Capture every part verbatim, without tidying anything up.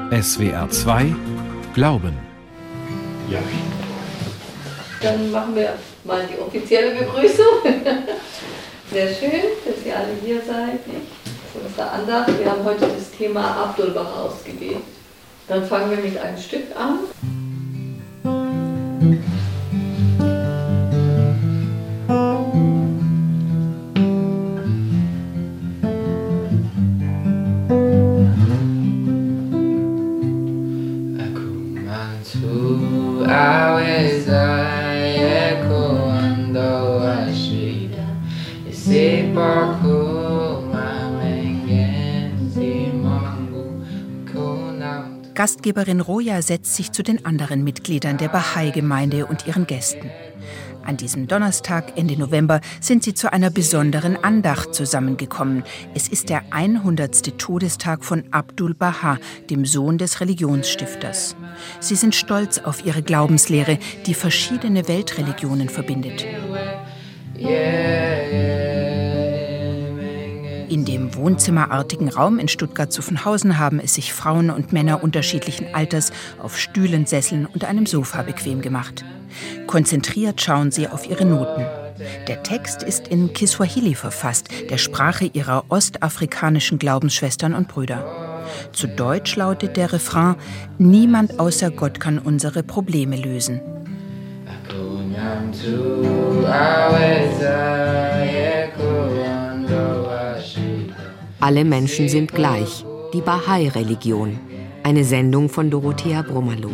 S W R zwei Glauben. Ja. Dann machen wir mal die offizielle Begrüßung. Sehr schön, dass ihr alle hier seid. Nicht? Das ist unsere Andacht. Wir haben heute das Thema Abdul Baha ausgewählt. Dann fangen wir mit einem Stück an. Gastgeberin Roja setzt sich zu den anderen Mitgliedern der Bahai-Gemeinde und ihren Gästen. An diesem Donnerstag, Ende November, sind sie zu einer besonderen Andacht zusammengekommen. Es ist der hundertste Todestag von Abdul Baha, dem Sohn des Religionsstifters. Sie sind stolz auf ihre Glaubenslehre, die verschiedene Weltreligionen verbindet. In dem wohnzimmerartigen Raum in Stuttgart-Zuffenhausen haben es sich Frauen und Männer unterschiedlichen Alters auf Stühlen, Sesseln und einem Sofa bequem gemacht. Konzentriert schauen sie auf ihre Noten. Der Text ist in Kiswahili verfasst, der Sprache ihrer ostafrikanischen Glaubensschwestern und Brüder. Zu Deutsch lautet der Refrain: Niemand außer Gott kann unsere Probleme lösen. Alle Menschen sind gleich. Die Bahai-Religion. Eine Sendung von Dorothea Brummerloh.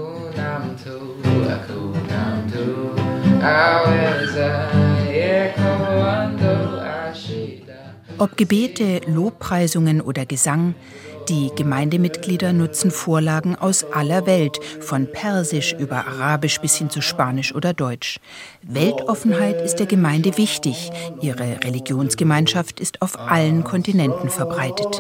Ob Gebete, Lobpreisungen oder Gesang, die Gemeindemitglieder nutzen Vorlagen aus aller Welt, von Persisch über Arabisch bis hin zu Spanisch oder Deutsch. Weltoffenheit ist der Gemeinde wichtig. Ihre Religionsgemeinschaft ist auf allen Kontinenten verbreitet.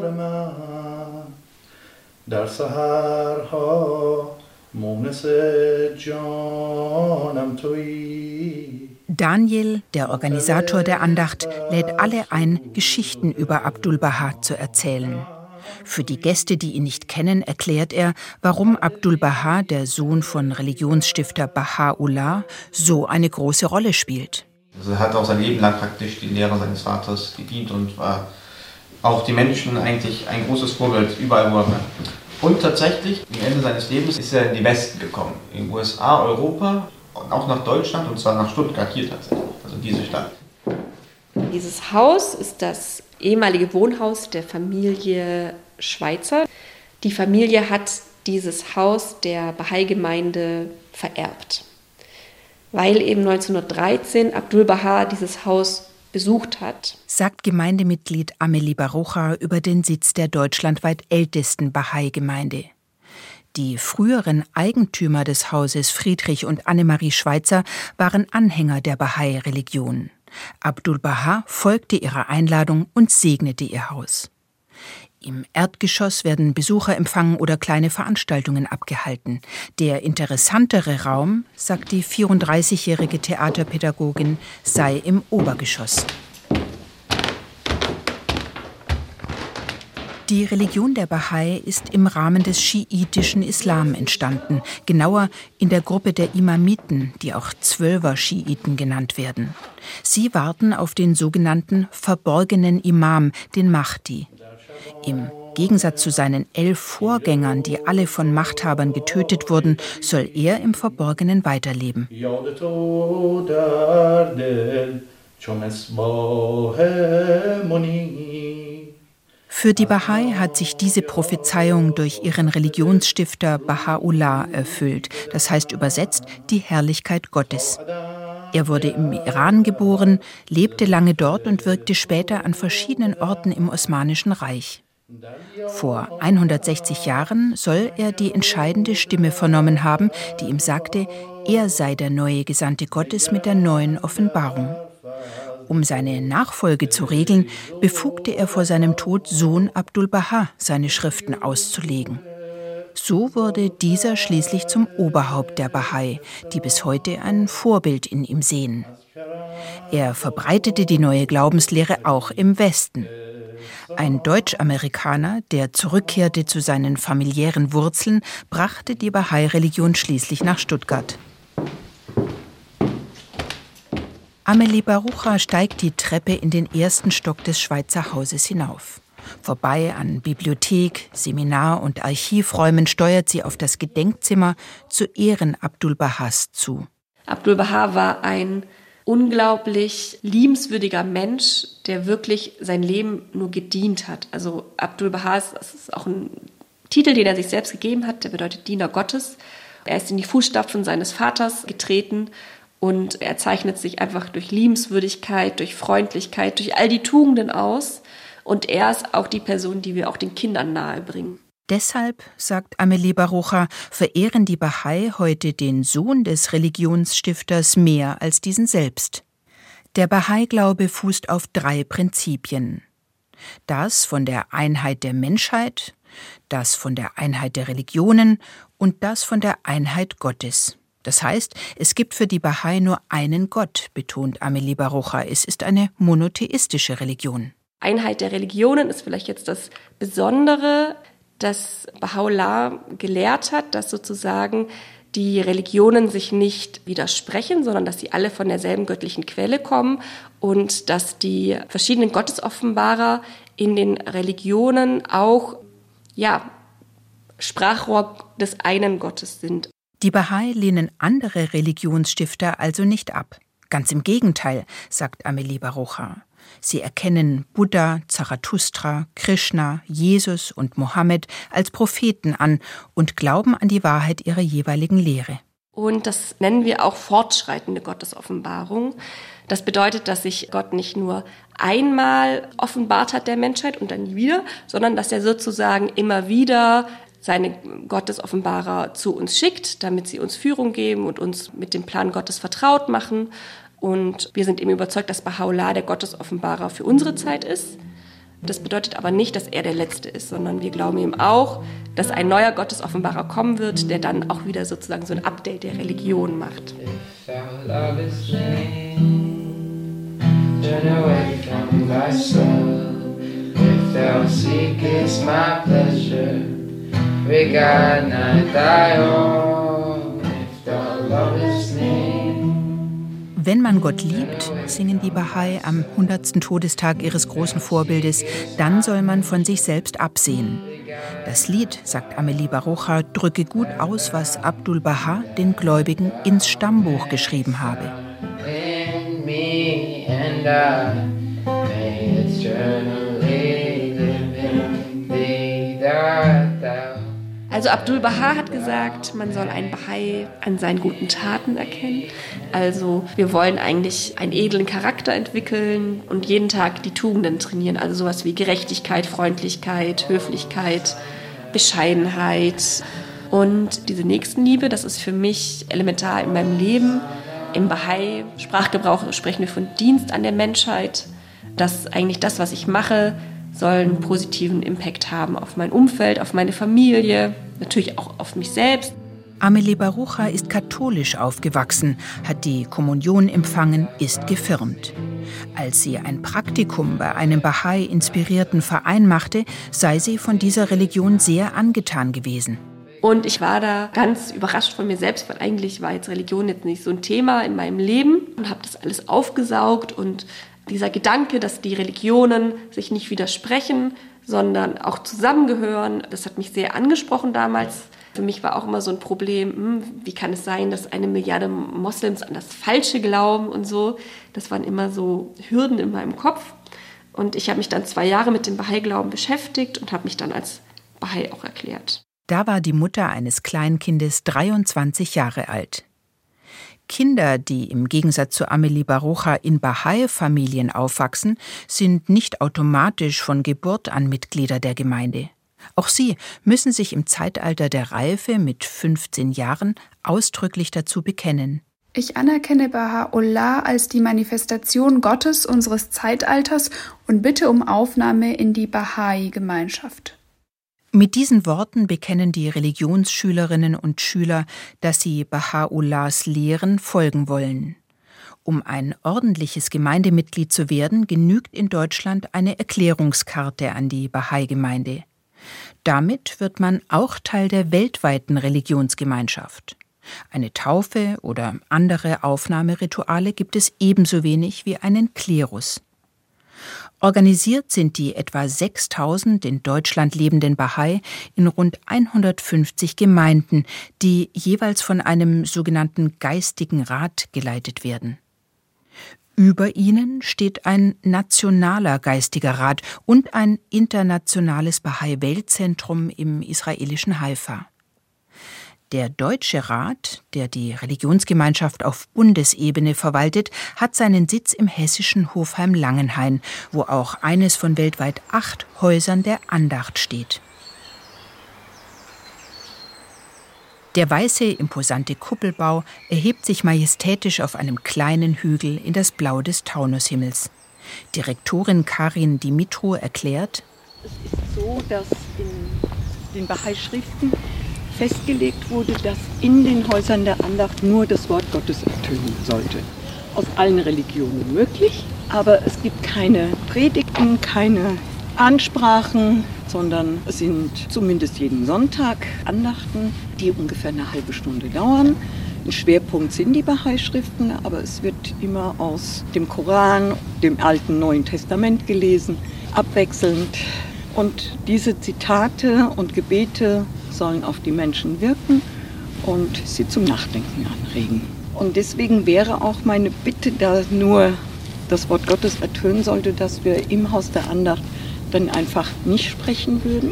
Daniel, der Organisator der Andacht, lädt alle ein, Geschichten über Abdul Baha zu erzählen. Für die Gäste, die ihn nicht kennen, erklärt er, warum Abdul Baha, der Sohn von Religionsstifter Baha'u'llah, so eine große Rolle spielt. Also er hat auch sein Leben lang praktisch die Lehre seines Vaters gedient und war auch die Menschen eigentlich ein großes Vorbild, überall wo er war. Und tatsächlich, am Ende seines Lebens ist er in die Westen gekommen, in den U S A, Europa und auch nach Deutschland, und zwar nach Stuttgart hier tatsächlich, also diese Stadt. Dieses Haus ist das ehemalige Wohnhaus der Familie Schweitzer. Die Familie hat dieses Haus der Bahai-Gemeinde vererbt, weil eben neunzehnhundertdreizehn Abdul Baha dieses Haus besucht hat. Sagt Gemeindemitglied Amelie Barucha über den Sitz der deutschlandweit ältesten Bahai-Gemeinde. Die früheren Eigentümer des Hauses, Friedrich und Annemarie Schweitzer, waren Anhänger der Bahai-Religion. Abdul Baha folgte ihrer Einladung und segnete ihr Haus. Im Erdgeschoss werden Besucher empfangen oder kleine Veranstaltungen abgehalten. Der interessantere Raum, sagt die vierunddreißigjährige Theaterpädagogin, sei im Obergeschoss. Die Religion der Bahai ist im Rahmen des schiitischen Islam entstanden, genauer in der Gruppe der Imamiten, die auch Zwölfer-Schiiten genannt werden. Sie warten auf den sogenannten verborgenen Imam, den Mahdi. Im Gegensatz zu seinen elf Vorgängern, die alle von Machthabern getötet wurden, soll er im Verborgenen weiterleben. Für die Bahai hat sich diese Prophezeiung durch ihren Religionsstifter Baha'u'llah erfüllt. Das heißt übersetzt die Herrlichkeit Gottes. Er wurde im Iran geboren, lebte lange dort und wirkte später an verschiedenen Orten im Osmanischen Reich. Vor hundertsechzig Jahren soll er die entscheidende Stimme vernommen haben, die ihm sagte, er sei der neue Gesandte Gottes mit der neuen Offenbarung. Um seine Nachfolge zu regeln, befugte er vor seinem Tod Sohn Abdul Baha, seine Schriften auszulegen. So wurde dieser schließlich zum Oberhaupt der Bahai, die bis heute ein Vorbild in ihm sehen. Er verbreitete die neue Glaubenslehre auch im Westen. Ein Deutsch-Amerikaner, der zurückkehrte zu seinen familiären Wurzeln, brachte die Bahai-Religion schließlich nach Stuttgart. Amelie Barucha steigt die Treppe in den ersten Stock des Schweizer Hauses hinauf. Vorbei an Bibliothek, Seminar- und Archivräumen steuert sie auf das Gedenkzimmer zu Ehren Abdul-Bahas zu. Abdul-Baha war ein unglaublich liebenswürdiger Mensch, der wirklich sein Leben nur gedient hat. Also Abdul-Baha, das ist auch ein Titel, den er sich selbst gegeben hat, der bedeutet Diener Gottes. Er ist in die Fußstapfen seines Vaters getreten und er zeichnet sich einfach durch Liebenswürdigkeit, durch Freundlichkeit, durch all die Tugenden aus. Und er ist auch die Person, die wir auch den Kindern nahebringen. Deshalb, sagt Amelie Barucha, verehren die Bahai heute den Sohn des Religionsstifters mehr als diesen selbst. Der Bahai-Glaube fußt auf drei Prinzipien. Das von der Einheit der Menschheit, das von der Einheit der Religionen und das von der Einheit Gottes. Das heißt, es gibt für die Bahai nur einen Gott, betont Amelie Barucha. Es ist eine monotheistische Religion. Einheit der Religionen ist vielleicht jetzt das Besondere, dass Baha'u'llah gelehrt hat, dass sozusagen die Religionen sich nicht widersprechen, sondern dass sie alle von derselben göttlichen Quelle kommen und dass die verschiedenen Gottesoffenbarer in den Religionen auch ja, Sprachrohr des einen Gottes sind. Die Bahai lehnen andere Religionsstifter also nicht ab. Ganz im Gegenteil, sagt Amelie Barucha. Sie erkennen Buddha, Zarathustra, Krishna, Jesus und Mohammed als Propheten an und glauben an die Wahrheit ihrer jeweiligen Lehre. Und das nennen wir auch fortschreitende Gottesoffenbarung. Das bedeutet, dass sich Gott nicht nur einmal offenbart hat der Menschheit und dann nie wieder, sondern dass er sozusagen immer wieder seine Gottesoffenbarer zu uns schickt, damit sie uns Führung geben und uns mit dem Plan Gottes vertraut machen. Und wir sind eben überzeugt, dass Baha'u'llah der Gottesoffenbarer für unsere Zeit ist. Das bedeutet aber nicht, dass er der Letzte ist, sondern wir glauben eben auch, dass ein neuer Gottesoffenbarer kommen wird, der dann auch wieder sozusagen so ein Update der Religion macht. Wenn man Gott liebt, singen die Bahai am hundertsten Todestag ihres großen Vorbildes, dann soll man von sich selbst absehen. Das Lied, sagt Amelie Barucha, drücke gut aus, was Abdul-Baha den Gläubigen ins Stammbuch geschrieben habe. In me and I, may eternally live in thee, thou. Also Abdul-Baha hat gesagt, man soll einen Bahai an seinen guten Taten erkennen. Also wir wollen eigentlich einen edlen Charakter entwickeln und jeden Tag die Tugenden trainieren. Also sowas wie Gerechtigkeit, Freundlichkeit, Höflichkeit, Bescheidenheit. Und diese Nächstenliebe, das ist für mich elementar in meinem Leben. Im Bahai-Sprachgebrauch sprechen wir von Dienst an der Menschheit. Das ist eigentlich das, was ich mache, soll einen positiven Impact haben auf mein Umfeld, auf meine Familie, natürlich auch auf mich selbst. Amelie Barucha ist katholisch aufgewachsen, hat die Kommunion empfangen, ist gefirmt. Als sie ein Praktikum bei einem Bahai-inspirierten Verein machte, sei sie von dieser Religion sehr angetan gewesen. Und ich war da ganz überrascht von mir selbst, weil eigentlich war jetzt Religion jetzt nicht so ein Thema in meinem Leben und habe das alles aufgesaugt und dieser Gedanke, dass die Religionen sich nicht widersprechen, sondern auch zusammengehören, das hat mich sehr angesprochen damals. Für mich war auch immer so ein Problem, hm, wie kann es sein, dass eine Milliarde Moslems an das Falsche glauben und so. Das waren immer so Hürden in meinem Kopf. Und ich habe mich dann zwei Jahre mit dem Bahai-Glauben beschäftigt und habe mich dann als Bahai auch erklärt. Da war die Mutter eines Kleinkindes dreiundzwanzig Jahre alt. Kinder, die im Gegensatz zu Amelie Barucha in Bahai-Familien aufwachsen, sind nicht automatisch von Geburt an Mitglieder der Gemeinde. Auch sie müssen sich im Zeitalter der Reife mit fünfzehn Jahren ausdrücklich dazu bekennen. Ich anerkenne Baha'u'llah als die Manifestation Gottes unseres Zeitalters und bitte um Aufnahme in die Bahai-Gemeinschaft. Mit diesen Worten bekennen die Religionsschülerinnen und Schüler, dass sie Baha'u'llahs Lehren folgen wollen. Um ein ordentliches Gemeindemitglied zu werden, genügt in Deutschland eine Erklärungskarte an die Bahai-Gemeinde. Damit wird man auch Teil der weltweiten Religionsgemeinschaft. Eine Taufe oder andere Aufnahmerituale gibt es ebenso wenig wie einen Klerus. Organisiert sind die etwa sechstausend in Deutschland lebenden Bahai in rund hundertfünfzig Gemeinden, die jeweils von einem sogenannten Geistigen Rat geleitet werden. Über ihnen steht ein nationaler Geistiger Rat und ein internationales Bahai-Weltzentrum im israelischen Haifa. Der Deutsche Rat, der die Religionsgemeinschaft auf Bundesebene verwaltet, hat seinen Sitz im hessischen Hofheim-Langenhain, wo auch eines von weltweit acht Häusern der Andacht steht. Der weiße, imposante Kuppelbau erhebt sich majestätisch auf einem kleinen Hügel in das Blau des Taunushimmels. Direktorin Karin Dimitru erklärt: Es ist so, dass in den Bahai-Schriften festgelegt wurde, dass in den Häusern der Andacht nur das Wort Gottes ertönen sollte. Aus allen Religionen möglich, aber es gibt keine Predigten, keine Ansprachen, sondern es sind zumindest jeden Sonntag Andachten, die ungefähr eine halbe Stunde dauern. Ein Schwerpunkt sind die Bahai-Schriften, aber es wird immer aus dem Koran, dem Alten Neuen Testament gelesen, abwechselnd. Und diese Zitate und Gebete sollen auf die Menschen wirken und sie zum Nachdenken anregen. Und deswegen wäre auch meine Bitte, da nur das Wort Gottes ertönen sollte, dass wir im Haus der Andacht dann einfach nicht sprechen würden.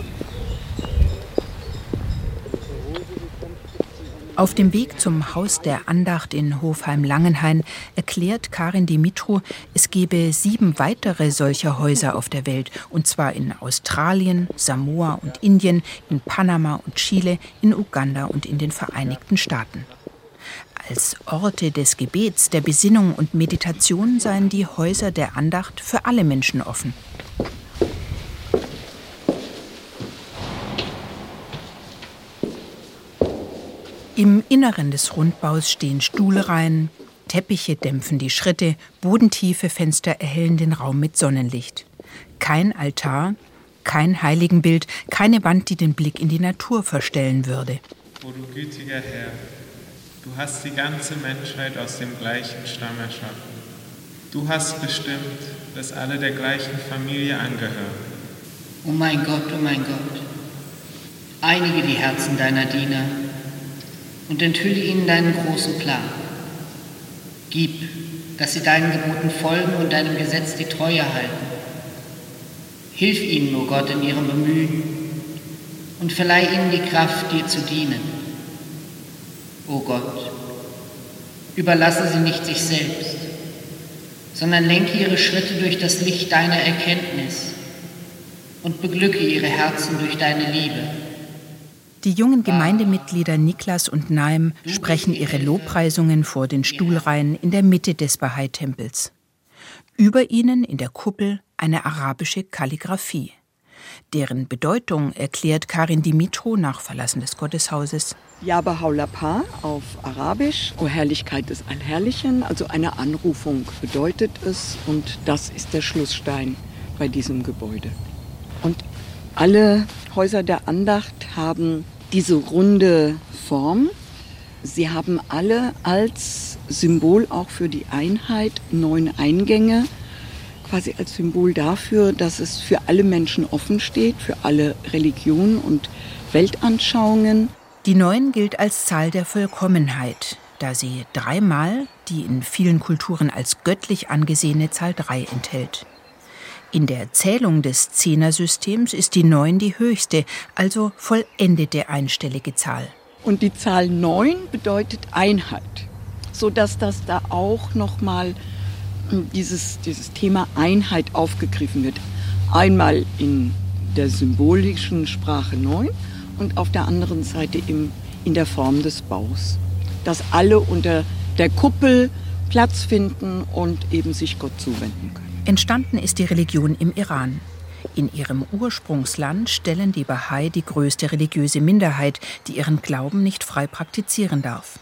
Auf dem Weg zum Haus der Andacht in Hofheim-Langenhain erklärt Karin Dimitru, es gebe sieben weitere solcher Häuser auf der Welt, und zwar in Australien, Samoa und Indien, in Panama und Chile, in Uganda und in den Vereinigten Staaten. Als Orte des Gebets, der Besinnung und Meditation seien die Häuser der Andacht für alle Menschen offen. Im Inneren des Rundbaus stehen Stuhlreihen, Teppiche dämpfen die Schritte, bodentiefe Fenster erhellen den Raum mit Sonnenlicht. Kein Altar, kein Heiligenbild, keine Wand, die den Blick in die Natur verstellen würde. O du gütiger Herr, du hast die ganze Menschheit aus dem gleichen Stamm erschaffen. Du hast bestimmt, dass alle der gleichen Familie angehören. O mein Gott, o mein Gott, einige die Herzen deiner Diener und enthülle ihnen deinen großen Plan. Gib, dass sie deinen Geboten folgen und deinem Gesetz die Treue halten. Hilf ihnen, o Gott, in ihrem Bemühen und verleih ihnen die Kraft, dir zu dienen. O Gott, überlasse sie nicht sich selbst, sondern lenke ihre Schritte durch das Licht deiner Erkenntnis und beglücke ihre Herzen durch deine Liebe. Die jungen Gemeindemitglieder Niklas und Naim sprechen ihre Lobpreisungen vor den Stuhlreihen in der Mitte des Bahai-Tempels. Über ihnen in der Kuppel eine arabische Kalligraphie. Deren Bedeutung erklärt Karin Dimitru nach Verlassen des Gotteshauses. Ja Bahá'u'lláh auf Arabisch, O Herrlichkeit des Allherrlichen, also eine Anrufung bedeutet es, und das ist der Schlussstein bei diesem Gebäude. Und alle Häuser der Andacht haben diese runde Form. Sie haben alle als Symbol auch für die Einheit neun Eingänge, quasi als Symbol dafür, dass es für alle Menschen offen steht, für alle Religionen und Weltanschauungen. Die neun gilt als Zahl der Vollkommenheit, da sie dreimal die in vielen Kulturen als göttlich angesehene Zahl drei enthält. In der Zählung des Zehnersystems ist die neun die höchste, also vollendete einstellige Zahl. Und die Zahl neun bedeutet Einheit, sodass das da auch nochmal dieses, dieses Thema Einheit aufgegriffen wird. Einmal in der symbolischen Sprache neun und auf der anderen Seite im, in der Form des Baus. Dass alle unter der Kuppel Platz finden und eben sich Gott zuwenden können. Entstanden ist die Religion im Iran. In ihrem Ursprungsland stellen die Bahai die größte religiöse Minderheit, die ihren Glauben nicht frei praktizieren darf.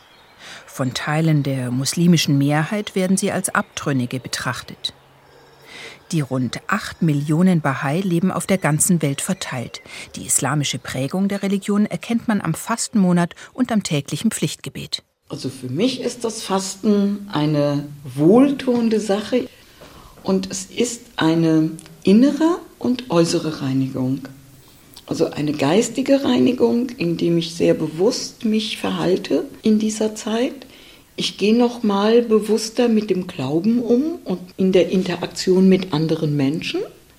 Von Teilen der muslimischen Mehrheit werden sie als Abtrünnige betrachtet. Die rund acht Millionen Bahai leben auf der ganzen Welt verteilt. Die islamische Prägung der Religion erkennt man am Fastenmonat und am täglichen Pflichtgebet. Also für mich ist das Fasten eine wohltuende Sache und es ist eine innere und äußere Reinigung. Also eine geistige Reinigung, indem ich sehr bewusst mich verhalte in dieser Zeit. Ich gehe noch mal bewusster mit dem Glauben um und in der Interaktion mit anderen Menschen.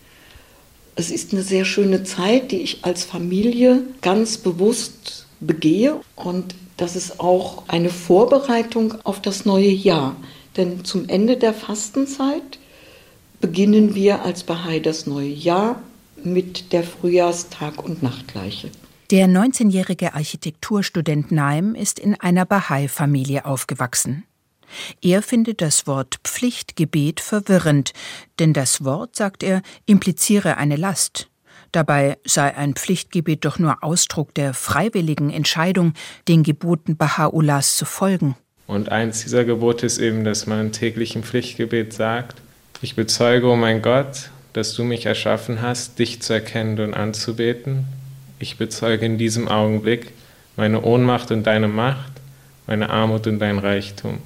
Es ist eine sehr schöne Zeit, die ich als Familie ganz bewusst begehe. Und das ist auch eine Vorbereitung auf das neue Jahr. Denn zum Ende der Fastenzeit beginnen wir als Bahai das neue Jahr mit der Frühjahrstag- und Nachtgleiche. Der neunzehnjährige Architekturstudent Naim ist in einer Bahai-Familie aufgewachsen. Er findet das Wort Pflichtgebet verwirrend, denn das Wort, sagt er, impliziere eine Last. Dabei sei ein Pflichtgebet doch nur Ausdruck der freiwilligen Entscheidung, den Geboten Baha'u'llahs zu folgen. Und eins dieser Gebote ist eben, dass man im täglichen Pflichtgebet sagt: Ich bezeuge, o mein Gott, dass du mich erschaffen hast, dich zu erkennen und anzubeten. Ich bezeuge in diesem Augenblick meine Ohnmacht und deine Macht, meine Armut und dein Reichtum.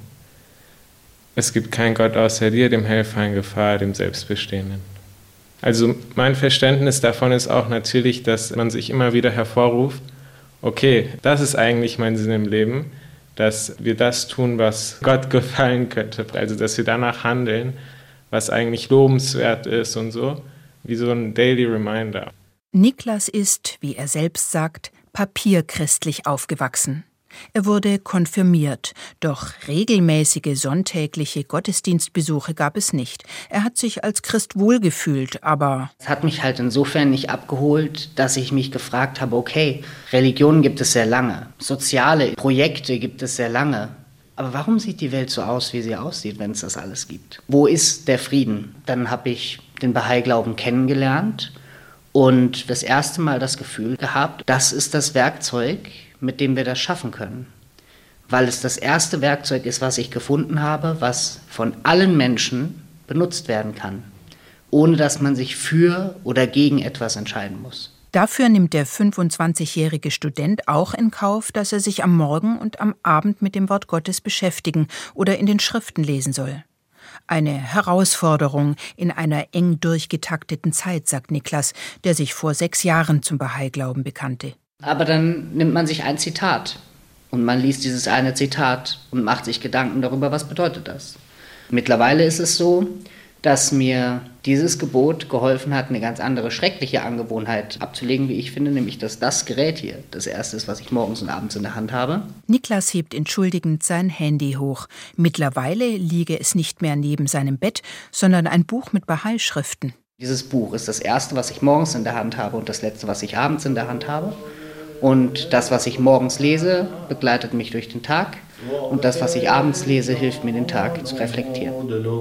Es gibt keinen Gott außer dir, dem Helfer in Gefahr, dem Selbstbestehenden. Also mein Verständnis davon ist auch natürlich, dass man sich immer wieder hervorruft, okay, das ist eigentlich mein Sinn im Leben, dass wir das tun, was Gott gefallen könnte. Also dass wir danach handeln, was eigentlich lobenswert ist und so, wie so ein Daily Reminder. Niklas ist, wie er selbst sagt, papierchristlich aufgewachsen. Er wurde konfirmiert, doch regelmäßige sonntägliche Gottesdienstbesuche gab es nicht. Er hat sich als Christ wohlgefühlt, aber... Es hat mich halt insofern nicht abgeholt, dass ich mich gefragt habe, okay, Religion gibt es sehr lange, soziale Projekte gibt es sehr lange. Aber warum sieht die Welt so aus, wie sie aussieht, wenn es das alles gibt? Wo ist der Frieden? Dann habe ich den Bahai-Glauben kennengelernt und das erste Mal das Gefühl gehabt, das ist das Werkzeug, mit dem wir das schaffen können. Weil es das erste Werkzeug ist, was ich gefunden habe, was von allen Menschen benutzt werden kann, ohne dass man sich für oder gegen etwas entscheiden muss. Dafür nimmt der fünfundzwanzigjährige Student auch in Kauf, dass er sich am Morgen und am Abend mit dem Wort Gottes beschäftigen oder in den Schriften lesen soll. Eine Herausforderung in einer eng durchgetakteten Zeit, sagt Niklas, der sich vor sechs Jahren zum Bahai-Glauben bekannte. Aber dann nimmt man sich ein Zitat und man liest dieses eine Zitat und macht sich Gedanken darüber, was bedeutet das. Mittlerweile ist es so, dass mir dieses Gebot geholfen hat, eine ganz andere schreckliche Angewohnheit abzulegen, wie ich finde, nämlich dass das Gerät hier das erste ist, was ich morgens und abends in der Hand habe. Niklas hebt entschuldigend sein Handy hoch. Mittlerweile liege es nicht mehr neben seinem Bett, sondern ein Buch mit Bahai-Schriften. Dieses Buch ist das erste, was ich morgens in der Hand habe und das letzte, was ich abends in der Hand habe. Und das, was ich morgens lese, begleitet mich durch den Tag. Und das, was ich abends lese, hilft mir, den Tag zu reflektieren.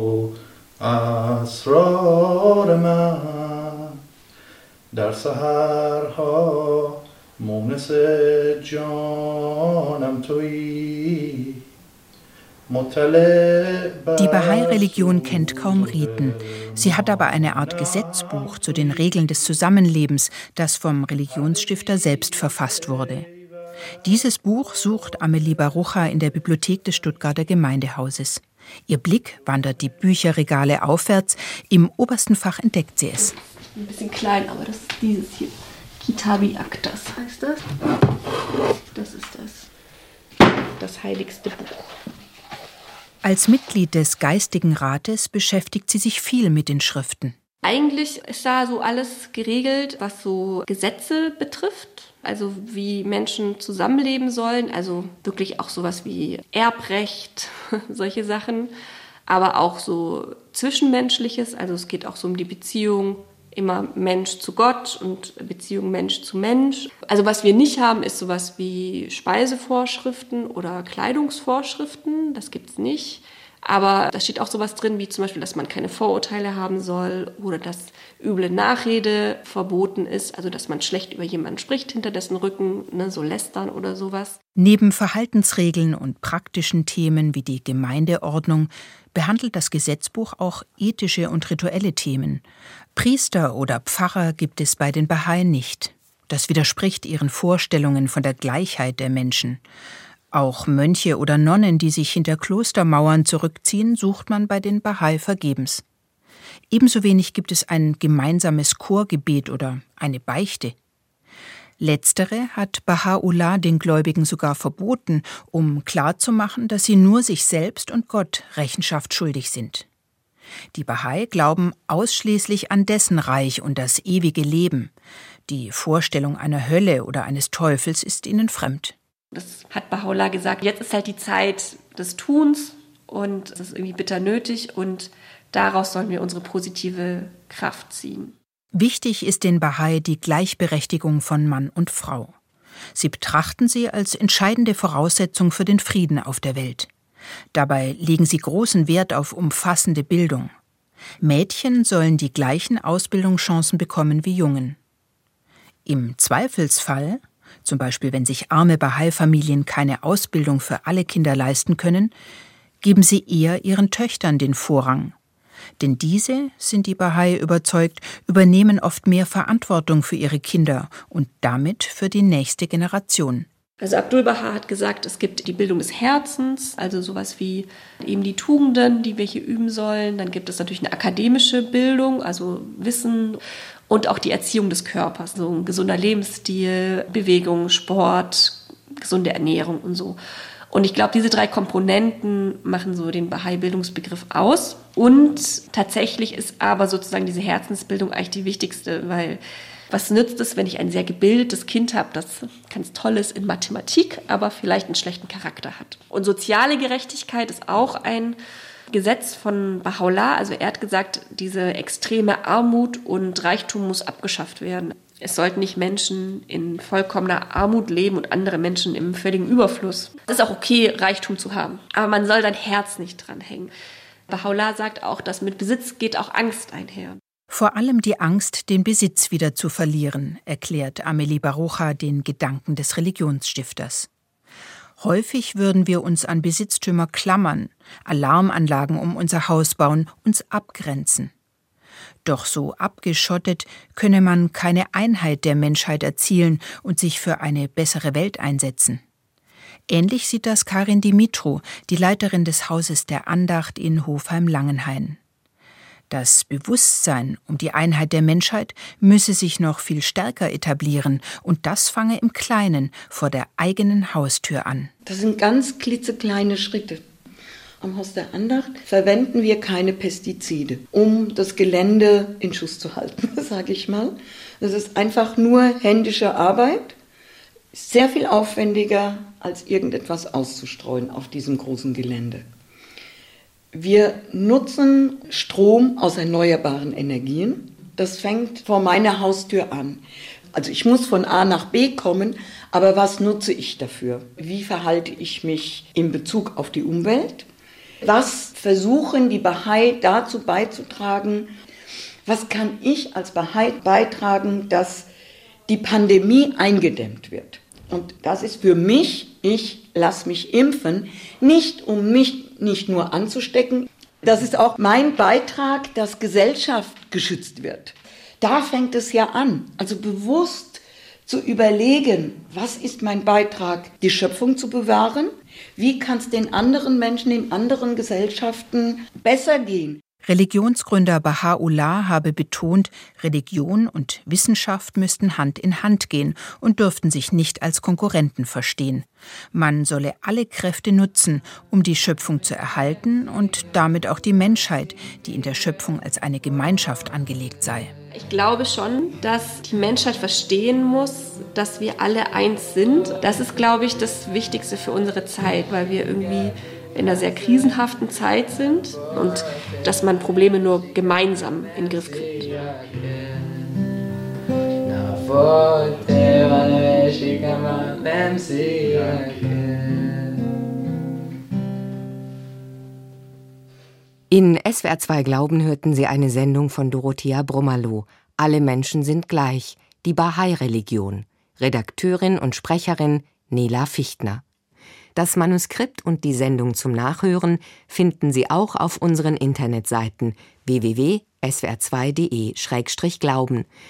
Die Bahai-Religion kennt kaum Riten. Sie hat aber eine Art Gesetzbuch zu den Regeln des Zusammenlebens, das vom Religionsstifter selbst verfasst wurde. Dieses Buch sucht Amelie Barucha in der Bibliothek des Stuttgarter Gemeindehauses. Ihr Blick wandert die Bücherregale aufwärts. Im obersten Fach entdeckt sie es. Ein bisschen klein, aber das ist dieses hier. Kitabi Akdas heißt das. Das ist das. Das heiligste Buch. Als Mitglied des Geistigen Rates beschäftigt sie sich viel mit den Schriften. Eigentlich ist da so alles geregelt, was so Gesetze betrifft, also wie Menschen zusammenleben sollen, also wirklich auch sowas wie Erbrecht, solche Sachen, aber auch so Zwischenmenschliches, also es geht auch so um die Beziehung immer Mensch zu Gott und Beziehung Mensch zu Mensch. Also was wir nicht haben, ist sowas wie Speisevorschriften oder Kleidungsvorschriften, das gibt's nicht. Aber da steht auch sowas drin, wie zum Beispiel, dass man keine Vorurteile haben soll oder dass üble Nachrede verboten ist, also dass man schlecht über jemanden spricht hinter dessen Rücken, ne, so lästern oder sowas. Neben Verhaltensregeln und praktischen Themen wie die Gemeindeordnung behandelt das Gesetzbuch auch ethische und rituelle Themen. Priester oder Pfarrer gibt es bei den Bahai nicht. Das widerspricht ihren Vorstellungen von der Gleichheit der Menschen. Auch Mönche oder Nonnen, die sich hinter Klostermauern zurückziehen, sucht man bei den Bahai vergebens. Ebenso wenig gibt es ein gemeinsames Chorgebet oder eine Beichte. Letztere hat Baha'u'llah den Gläubigen sogar verboten, um klarzumachen, dass sie nur sich selbst und Gott Rechenschaft schuldig sind. Die Bahai glauben ausschließlich an dessen Reich und das ewige Leben. Die Vorstellung einer Hölle oder eines Teufels ist ihnen fremd. Das hat Baha'u'llah gesagt, jetzt ist halt die Zeit des Tuns und es ist irgendwie bitter nötig und daraus sollen wir unsere positive Kraft ziehen. Wichtig ist den Bahai die Gleichberechtigung von Mann und Frau. Sie betrachten sie als entscheidende Voraussetzung für den Frieden auf der Welt. Dabei legen sie großen Wert auf umfassende Bildung. Mädchen sollen die gleichen Ausbildungschancen bekommen wie Jungen. Im Zweifelsfall, zum Beispiel wenn sich arme Bahai-Familien keine Ausbildung für alle Kinder leisten können, geben sie eher ihren Töchtern den Vorrang. Denn diese, sind die Bahai überzeugt, übernehmen oft mehr Verantwortung für ihre Kinder und damit für die nächste Generation. Also Abdul-Baha hat gesagt, es gibt die Bildung des Herzens, also sowas wie eben die Tugenden, die wir hier üben sollen. Dann gibt es natürlich eine akademische Bildung, also Wissen und auch die Erziehung des Körpers, so ein gesunder Lebensstil, Bewegung, Sport, gesunde Ernährung und so. Und ich glaube, diese drei Komponenten machen so den Bahai-Bildungsbegriff aus. Und tatsächlich ist aber sozusagen diese Herzensbildung eigentlich die wichtigste, weil was nützt es, wenn ich ein sehr gebildetes Kind habe, das ganz toll ist in Mathematik, aber vielleicht einen schlechten Charakter hat. Und soziale Gerechtigkeit ist auch ein Gesetz von Baha'u'llah. Also er hat gesagt, diese extreme Armut und Reichtum muss abgeschafft werden. Es sollten nicht Menschen in vollkommener Armut leben und andere Menschen im völligen Überfluss. Es ist auch okay, Reichtum zu haben, aber man soll sein Herz nicht dran hängen. Baha'u'llah sagt auch, dass mit Besitz geht auch Angst einher. Vor allem die Angst, den Besitz wieder zu verlieren, erklärt Amelie Barucha den Gedanken des Religionsstifters. Häufig würden wir uns an Besitztümer klammern, Alarmanlagen um unser Haus bauen, uns abgrenzen. Doch so abgeschottet könne man keine Einheit der Menschheit erzielen und sich für eine bessere Welt einsetzen. Ähnlich sieht das Karin Dimitru, die Leiterin des Hauses der Andacht in Hofheim-Langenhain. Das Bewusstsein um die Einheit der Menschheit müsse sich noch viel stärker etablieren und das fange im Kleinen vor der eigenen Haustür an. Das sind ganz klitzekleine Schritte. Am Haus der Andacht verwenden wir keine Pestizide, um das Gelände in Schuss zu halten, sage ich mal. Das ist einfach nur händische Arbeit, sehr viel aufwendiger, als irgendetwas auszustreuen auf diesem großen Gelände. Wir nutzen Strom aus erneuerbaren Energien. Das fängt vor meiner Haustür an. Also ich muss von A nach B kommen, aber was nutze ich dafür? Wie verhalte ich mich in Bezug auf die Umwelt? Was versuchen die Bahai dazu beizutragen? Was kann ich als Bahai beitragen, dass die Pandemie eingedämmt wird? Und das ist für mich, ich lasse mich impfen, nicht um mich nicht nur anzustecken. Das ist auch mein Beitrag, dass Gesellschaft geschützt wird. Da fängt es ja an, also bewusst zu überlegen, was ist mein Beitrag, die Schöpfung zu bewahren? Wie kann es den anderen Menschen in anderen Gesellschaften besser gehen? Religionsgründer Baha'u'llah habe betont, Religion und Wissenschaft müssten Hand in Hand gehen und dürften sich nicht als Konkurrenten verstehen. Man solle alle Kräfte nutzen, um die Schöpfung zu erhalten und damit auch die Menschheit, die in der Schöpfung als eine Gemeinschaft angelegt sei. Ich glaube schon, dass die Menschheit verstehen muss, dass wir alle eins sind. Das ist, glaube ich, das Wichtigste für unsere Zeit, weil wir irgendwie in einer sehr krisenhaften Zeit sind und dass man Probleme nur gemeinsam in den Griff kriegt. In S W R zwei Glauben hörten Sie eine Sendung von Dorothea Brummerloh. Alle Menschen sind gleich. Die Bahai-Religion. Redakteurin und Sprecherin Nela Fichtner. Das Manuskript und die Sendung zum Nachhören finden Sie auch auf unseren Internetseiten w w w punkt s w r zwei punkt d e slash glauben